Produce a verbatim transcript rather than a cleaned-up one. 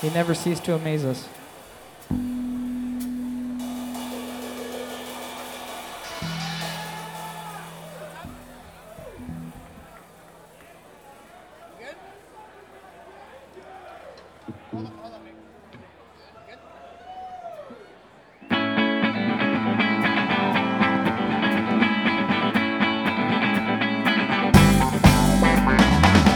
He never ceased to amaze us. Hold on, hold on.